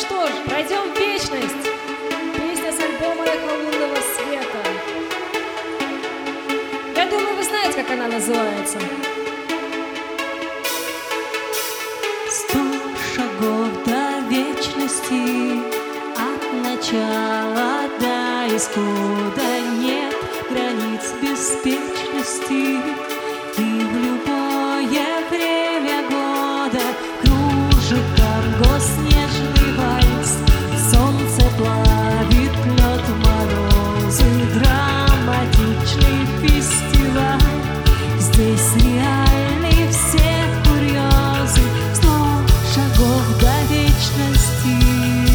что ж, пройдем в вечность. Песня с альбома «Эхо лунного света». Я думаю, вы знаете, как она называется. 100 шагов до вечности, от начала до исхода нет границ беспечности. И в любое время года кружит танго снежный вальс. Солнце плавит лед, морозы, драматичный фестиваль. Здесь реальны все курьезы, 100 шагов до вечности.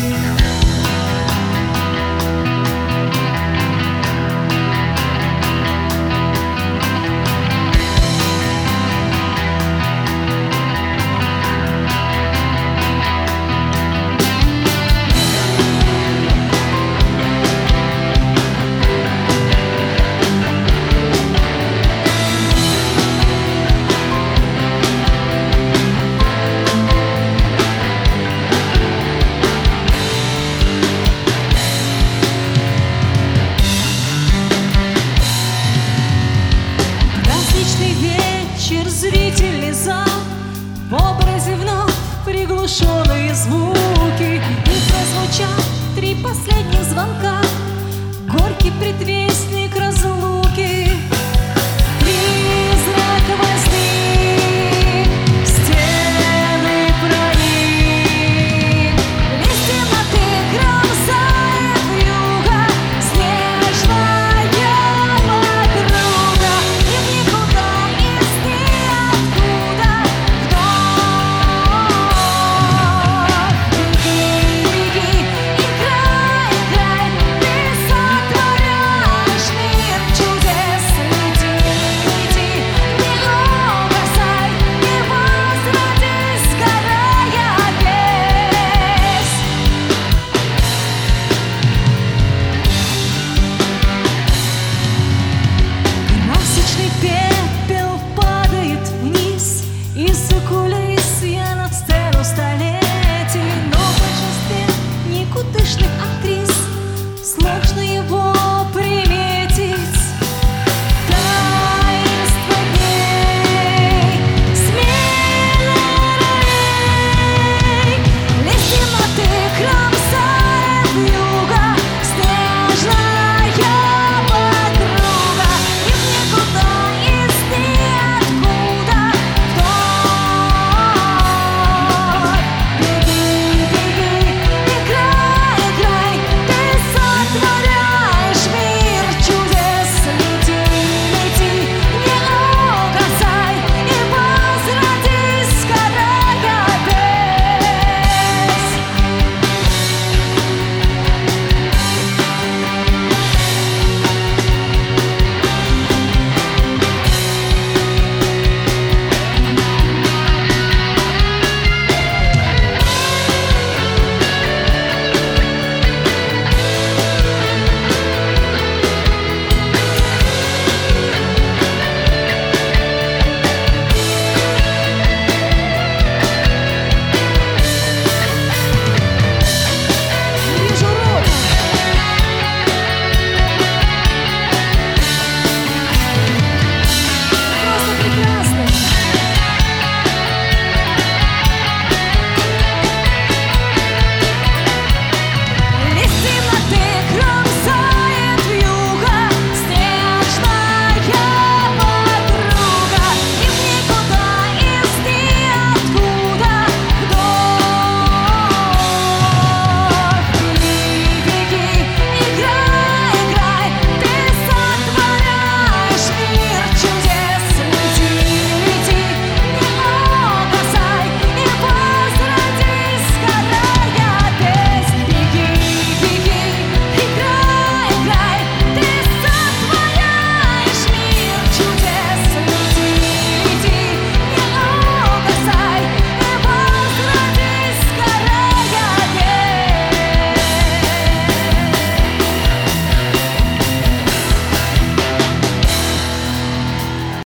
Зрительный зал, в образе вновь приглушенные звуки. И прозвучат 3 последних звонка, горький предвестник разлуки.